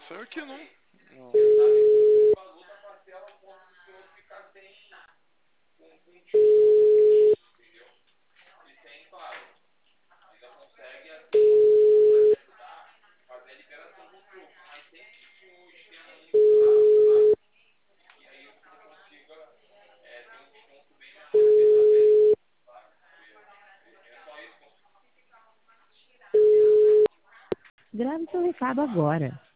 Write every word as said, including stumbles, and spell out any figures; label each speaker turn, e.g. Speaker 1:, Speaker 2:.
Speaker 1: saiu aqui não. Não.
Speaker 2: Grave seu recado agora.